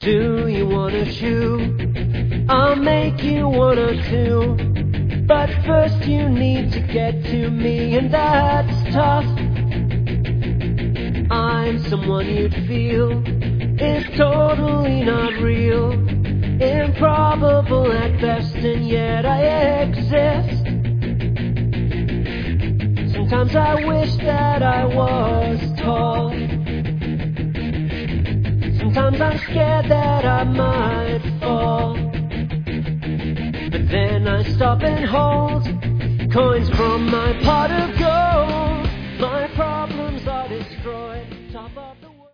Do you wanna chew? I'll make you one or two. But first you need to get to me, and that's tough. I'm someone you'd feel is totally not real, improbable at best, and yet I exist. Sometimes I wish that I was tall. Sometimes I'm scared that I might fall. But then I stop and hold coins from my pot of